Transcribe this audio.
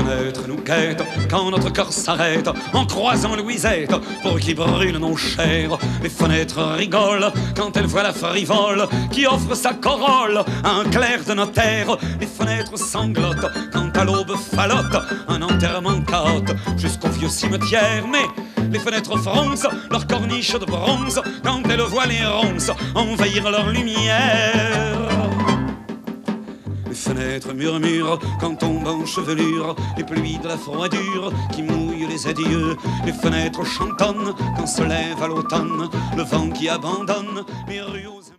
fenêtres nous guettent quand notre cœur s'arrête en croisant Louisette pour qui brûlent nos chairs. Les fenêtres rigolent quand elles voient la frivole qui offre sa corolle à un clerc de notaire. Les fenêtres sanglotent quand à l'aube fallotte un enterrement caote jusqu'au vieux cimetière. Mais les fenêtres froncent leurs corniches de bronze quand elles voient les ronces envahir leur lumière. Les fenêtres murmurent quand tombent en chevelure les pluies de la froidure qui mouillent les adieux. Les fenêtres chantonnent quand se lève à l'automne le vent qui abandonne les rues aux...